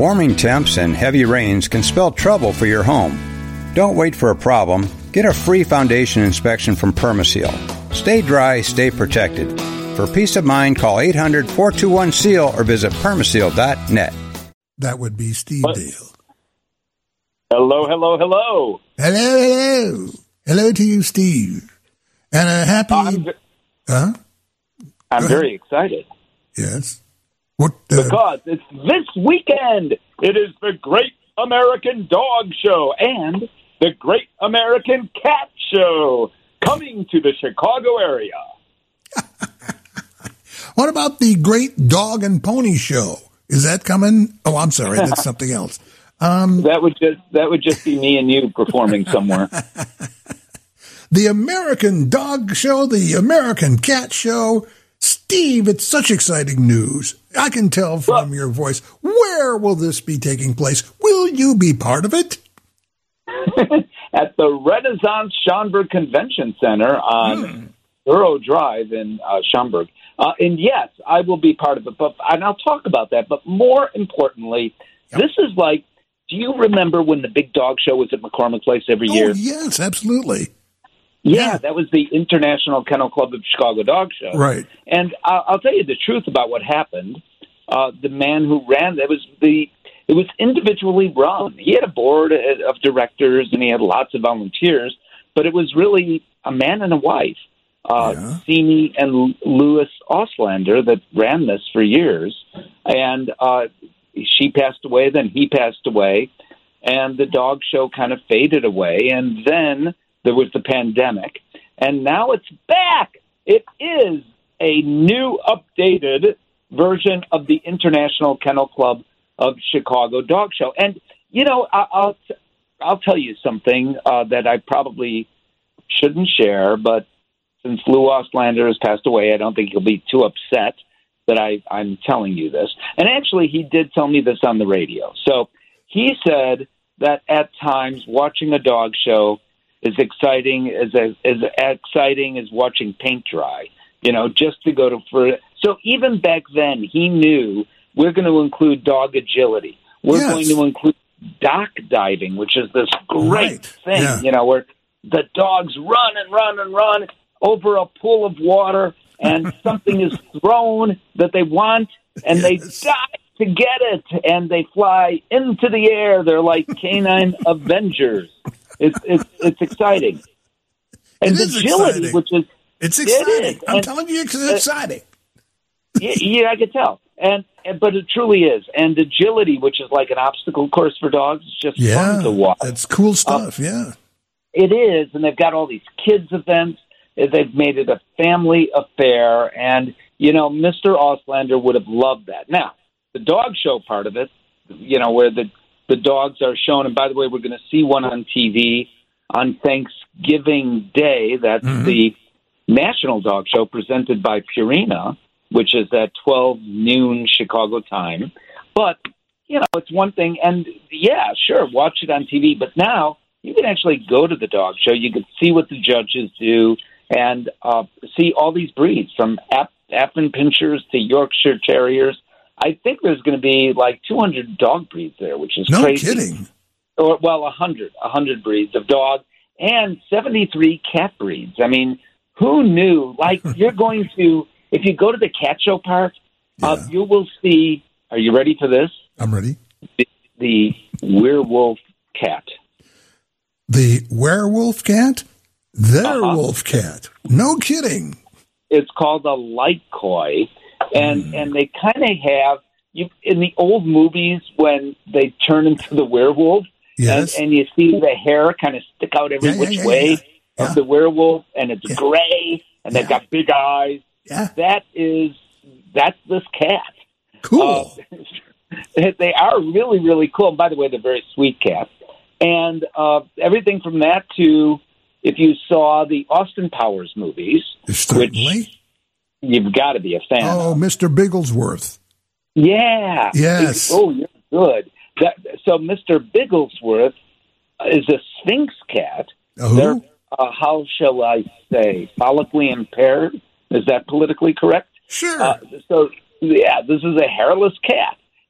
Warming temps and heavy rains can spell trouble for your home. Don't wait for a problem. Get a free foundation inspection from Permaseal. Stay dry, stay protected. For peace of mind, call 800-421-SEAL or visit permaseal.net. That would be Steve Dale. Hello, hello, hello. Hello, hello. Hello to you, Steve. And a happy... I'm very excited. Yes. What? Because it's this weekend. It is the Great American Dog Show and the Great American Cat Show coming to the Chicago area. What about the Great Dog and Pony Show? Is that coming? Oh, I'm sorry. That's something else. That would just be me and you performing somewhere. The American Dog Show, the American Cat Show. Steve, it's such exciting news. I can tell from your voice. Where will this be taking place? Will you be part of it? At the Renaissance Schaumburg Convention Center on Thorough Drive in Schaumburg. And yes, I will be part of it, and I'll talk about that. But more importantly, this is like, do you remember when the big dog show was at McCormick Place every year? Oh, yes, absolutely. Yeah, that was the International Kennel Club of Chicago Dog Show. Right. And I'll tell you the truth about what happened. The man who ran it was individually run. He had a board of directors and he had lots of volunteers, but it was really a man and a wife, Simi and Louis Auslander, that ran this for years. And she passed away, then he passed away, and the dog show kind of faded away. And then there was the pandemic, and now it's back. It is a new, updated version of the International Kennel Club of Chicago Dog Show. And, you know, I'll tell you something that I probably shouldn't share, but since Lou Auslander has passed away, I don't think he'll be too upset that I'm telling you this. And actually, he did tell me this on the radio. So he said that at times watching a dog show is exciting as watching paint dry, you know, just to go to for. So even back then, he knew we're going to include dog agility. We're going to include dock diving, which is this great thing, you know, where the dogs run and run and run over a pool of water and something is thrown that they want and they dive to get it and they fly into the air. They're like canine Avengers. It's exciting. And the agility, exciting. Which is... It's exciting. I'm telling you, it's exciting. Yeah, I can tell. But it truly is. And agility, which is like an obstacle course for dogs, is just fun to watch. It's cool stuff, It is, and they've got all these kids events. They've made it a family affair, and, you know, Mr. Auslander would have loved that. Now, the dog show part of it, you know, where the dogs are shown, and by the way, we're going to see one on TV on Thanksgiving Day. That's the National Dog Show presented by Purina, which is at 12 noon Chicago time. But, you know, it's one thing, and yeah, sure, watch it on TV, but now you can actually go to the dog show. You can see what the judges do and see all these breeds, from Afton Pinschers to Yorkshire Terriers. I think there's going to be like 200 dog breeds there, which is crazy. No kidding. Or, well, 100 breeds of dog and 73 cat breeds. I mean, who knew? Like, you're going to, if you go to the cat show park, you will see, are you ready for this? I'm ready. The werewolf cat. The werewolf cat? The wolf cat. No kidding. It's called a Lycoy. And they kind of have, in the old movies when they turn into the werewolf, and you see the hair kind of stick out every which way of the werewolf, and it's gray, and they've got big eyes. Yeah. That's this cat. Cool. They are really, really cool. And by the way, they're very sweet cats. And everything from that to, if you saw the Austin Powers movies, certainly. You've got to be a fan. Oh, Mr. Bigglesworth. Yeah. Yes. Oh, you're good. So Mr. Bigglesworth is a Sphinx cat. They're, how shall I say, follically impaired? Is that politically correct? Sure. So, yeah, this is a hairless cat.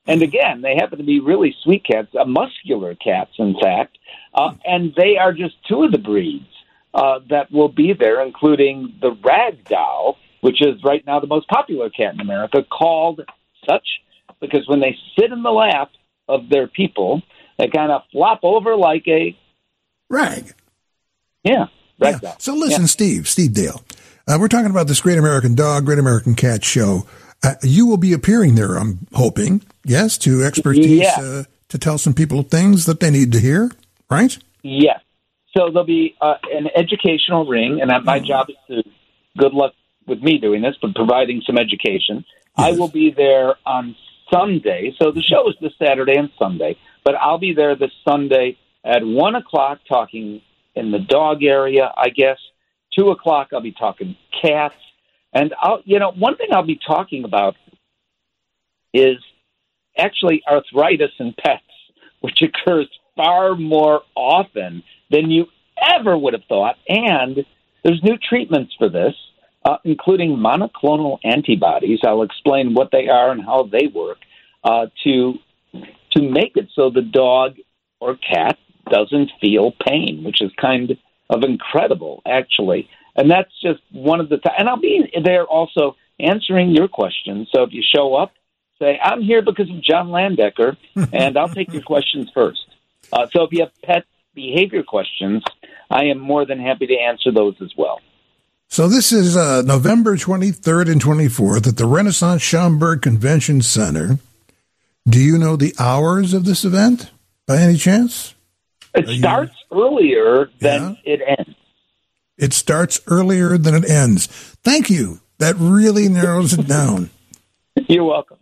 And again, they happen to be really sweet cats, muscular cats, in fact. And they are just two of the breeds that will be there, including the Ragdoll, which is right now the most popular cat in America, called such because when they sit in the lap of their people, they kind of flop over like a rag. Yeah, Ragdoll. Yeah. So listen, Steve Dale, we're talking about this Great American Dog, Great American Cat show. You will be appearing there, I'm hoping, yes, to expertise, to tell some people things that they need to hear, right? Yes. So there'll be an educational ring, and my job is to, good luck with me doing this, but providing some education. Yes. I will be there on Sunday. So the show is this Saturday and Sunday, but I'll be there this Sunday at 1 o'clock talking in the dog area, I guess. 2 o'clock, I'll be talking cats. And one thing I'll be talking about is actually arthritis in pets, which occurs far more often than you ever would have thought. And there's new treatments for this, including monoclonal antibodies. I'll explain what they are and how they work to make it so the dog or cat doesn't feel pain, which is kind of incredible, actually. And that's just one of the and I'll be there also answering your questions. So if you show up, say, I'm here because of John Landecker, and I'll take your questions first. So if you have pet behavior questions, I am more than happy to answer those as well. So this is November 23rd and 24th at the Renaissance Schaumburg Convention Center. Do you know the hours of this event by any chance? It starts earlier than it ends. It starts earlier than it ends. Thank you. That really narrows it down. You're welcome.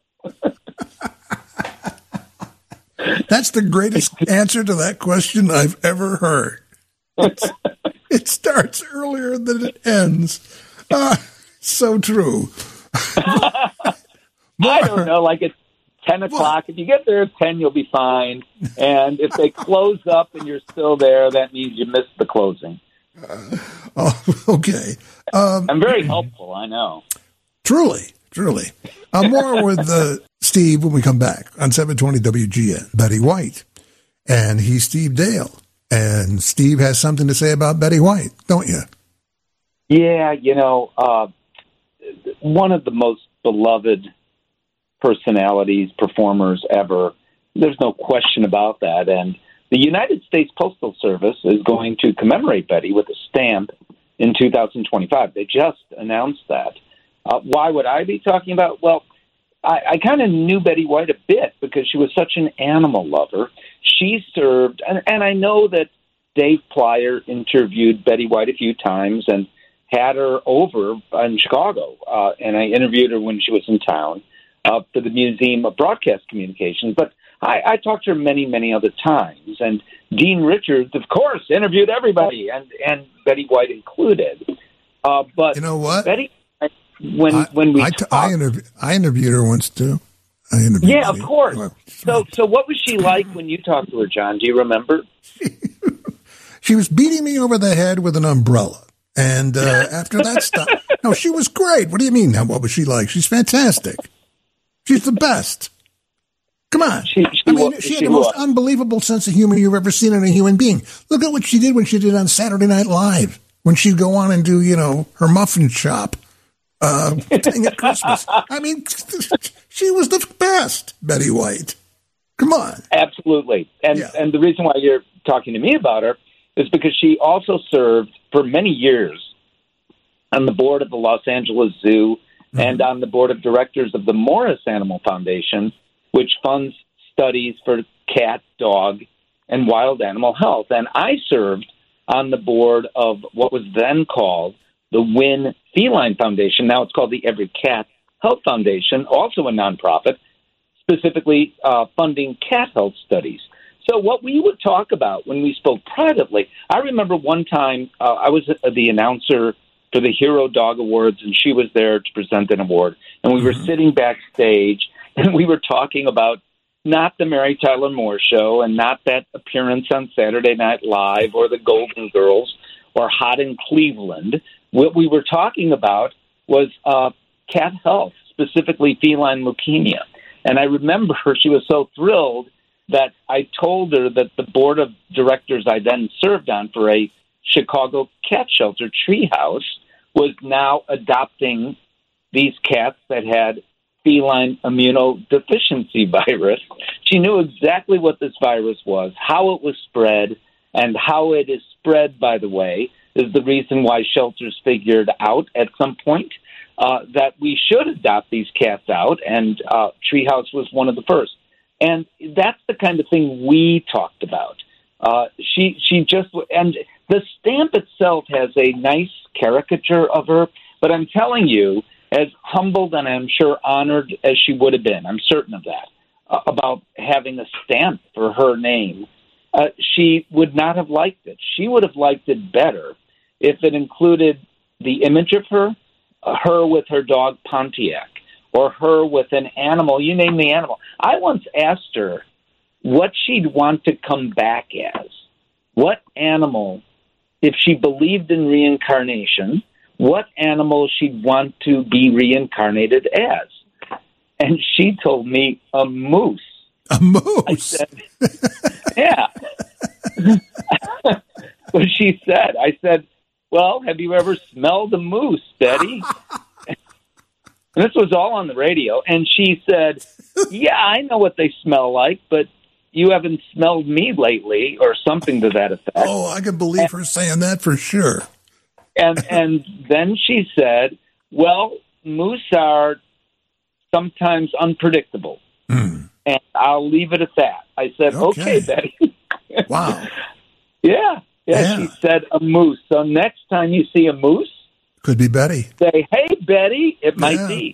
That's the greatest answer to that question I've ever heard. It starts earlier than it ends. So true. I don't know, like it's 10 o'clock. If you get there at 10, you'll be fine. And if they close up and you're still there, that means you missed the closing. Okay. I'm very helpful, I know. Truly. More with Steve when we come back on 720 WGN. Betty White. And he's Steve Dale. And Steve has something to say about Betty White, don't you? Yeah, one of the most beloved personalities, performers ever. There's no question about that. And the United States Postal Service is going to commemorate Betty with a stamp in 2025. They just announced that. Why would I be talking about? Well, I kind of knew Betty White a bit because she was such an animal lover. She served, and I know that Dave Plyer interviewed Betty White a few times and had her over in Chicago, and I interviewed her when she was in town for the Museum of Broadcast Communications. But I talked to her many, many other times, and Dean Richards, of course, interviewed everybody, and Betty White included. But you know what, Betty, I interviewed her once too. Yeah, of course. So what was she like when you talked to her, John? Do you remember? She was beating me over the head with an umbrella. And after that stuff, no, she was great. What do you mean? What was she like? She's fantastic. She's the best. Come on. She had the most unbelievable sense of humor you've ever seen in a human being. Look at what she did when she did on Saturday Night Live, when she'd go on and do, her muffin shop thing at Christmas. I mean, she was the best, Betty White. Come on. Absolutely. And the reason why you're talking to me about her is because she also served for many years on the board of the Los Angeles Zoo and on the board of directors of the Morris Animal Foundation, which funds studies for cat, dog, and wild animal health. And I served on the board of what was then called the Wynn Feline Foundation. Now it's called the Every Cat Health Foundation, also a nonprofit, specifically funding cat health studies. So what we would talk about when we spoke privately, I remember one time I was the announcer for the Hero Dog Awards, and she was there to present an award. And we were sitting backstage, and we were talking about not the Mary Tyler Moore Show and not that appearance on Saturday Night Live or the Golden Girls or Hot in Cleveland. What we were talking about was cat health, specifically feline leukemia. And I remember she was so thrilled that I told her that the board of directors I then served on for a Chicago cat shelter, Treehouse, was now adopting these cats that had feline immunodeficiency virus. She knew exactly what this virus was, how it was spread, and how it is spread, by the way, is the reason why shelters figured out at some point that we should adopt these cats out, and Treehouse was one of the first. And that's the kind of thing we talked about. She just, and the stamp itself has a nice caricature of her, but I'm telling you, as humbled and I'm sure honored as she would have been, I'm certain of that, about having a stamp for her name, she would not have liked it. She would have liked it better if it included the image of her with her dog Pontiac, or her with an animal, you name the animal. I once asked her what she'd want to come back as. What animal, if she believed in reincarnation, what animal she'd want to be reincarnated as. And she told me a moose. A moose? I said, yeah. So she said, I said, well, have you ever smelled a moose, Betty? And this was all on the radio. And she said, yeah, I know what they smell like, but you haven't smelled me lately, or something to that effect. Oh, I can believe her saying that for sure. And then she said, well, moose are sometimes unpredictable. And I'll leave it at that. I said, okay Betty. Wow. Yeah, she said a moose. So next time you see a moose, could be Betty. Say, hey, Betty. It might be.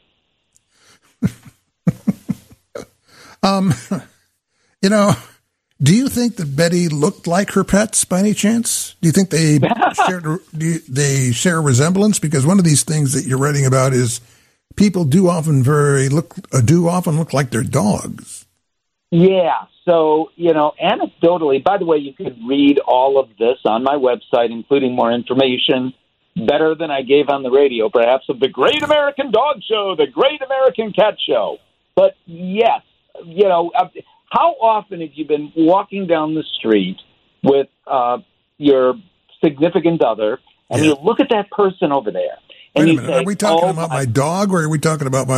Do you think that Betty looked like her pets by any chance? Do you think they share a resemblance? Because one of these things that you're writing about is people do often look like their dogs. Yeah. So, anecdotally, by the way, you could read all of this on my website, including more information, better than I gave on the radio, perhaps, of the Great American Dog Show, the Great American Cat Show. But yes, how often have you been walking down the street with your significant other, and you look at that person over there, and Wait a you minute, say, are we talking about my dog, or are we talking about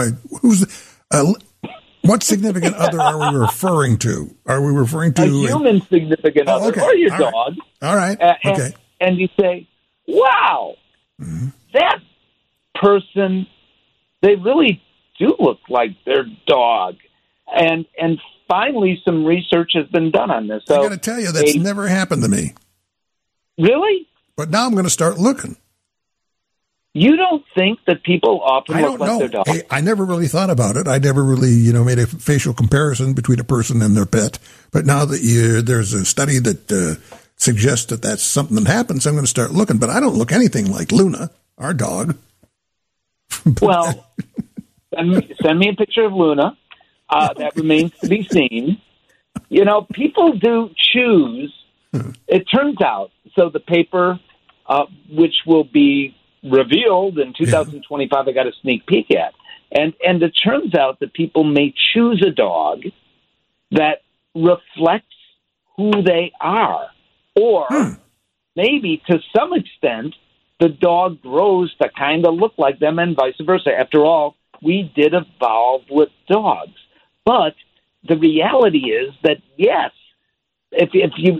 what significant other are we referring to? Are we referring to a human significant other, or your dog? All right. Okay. And you say, wow, that person, they really do look like their dog. And finally, some research has been done on this. So I got to tell you, that's never happened to me. Really? But now I'm going to start looking. You don't think that people often look like their dog? Hey, I never really thought about it. I never really, made a facial comparison between a person and their pet. But now that there's a study that suggests that that's something that happens, I'm going to start looking. But I don't look anything like Luna, our dog. Well, send me a picture of Luna. That remains to be seen. People do choose. It turns out, so the paper, which will be revealed in 2025, I got a sneak peek at. And it turns out that people may choose a dog that reflects who they are. Or maybe to some extent, the dog grows to kind of look like them and vice versa. After all, we did evolve with dogs. But the reality is that, yes, if you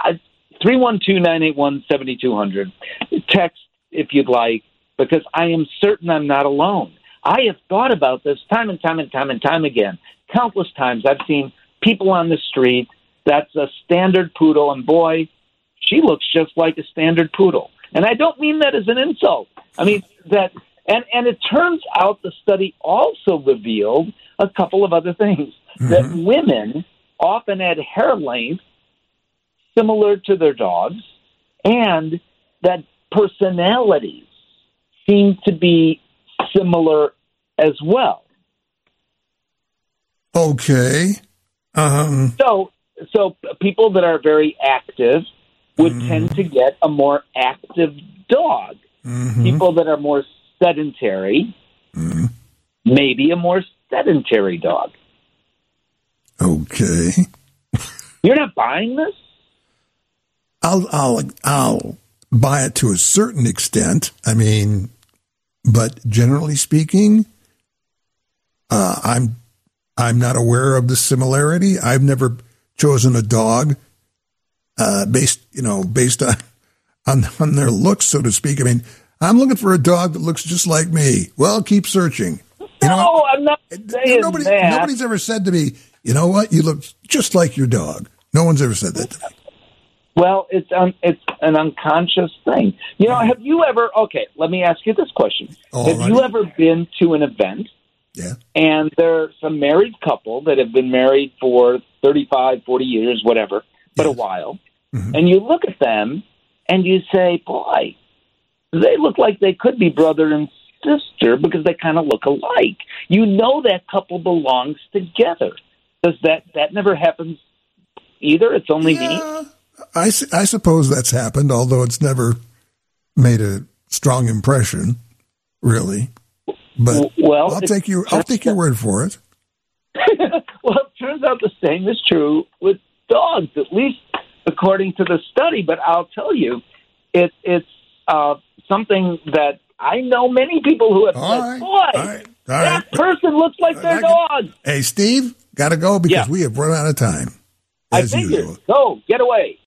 312-981-7200, text if you'd like, because I am certain I'm not alone. I have thought about this time and time again. Countless times I've seen people on the street, that's a standard poodle, and boy, she looks just like a standard poodle. And I don't mean that as an insult. I mean that, and it turns out the study also revealed a couple of other things, that women often had hair length similar to their dogs, and that personalities seem to be similar as well. Okay. So people that are very active would tend to get a more active dog. People that are more sedentary, maybe a more sedentary dog. Okay. You're not buying this? I'll buy it to a certain extent. I mean, but generally speaking, I'm not aware of the similarity. I've never chosen a dog based on their looks, so to speak. I mean, I'm looking for a dog that looks just like me. Well, keep searching. No, I'm not saying that. Nobody's ever said to me, you know what, you look just like your dog. No one's ever said that to me. Well, it's an unconscious thing. Have you ever, okay, let me ask you this question. Have you ever been to an event? Yeah. And there's a married couple that have been married for 35, 40 years, whatever, but a while. Mm-hmm. And you look at them and you say, boy, they look like they could be brother and sister because they kind of look alike. You know that couple belongs together. Does that never happens either? It's only me? I suppose that's happened, although it's never made a strong impression, really. But I'll take your word for it. Well, it turns out the same is true with dogs, at least according to the study. But I'll tell you, it's something that I know many people who have said, boy, that person looks like their dog. Hey, Steve, got to go because we have run out of time. As usual. Go, get away.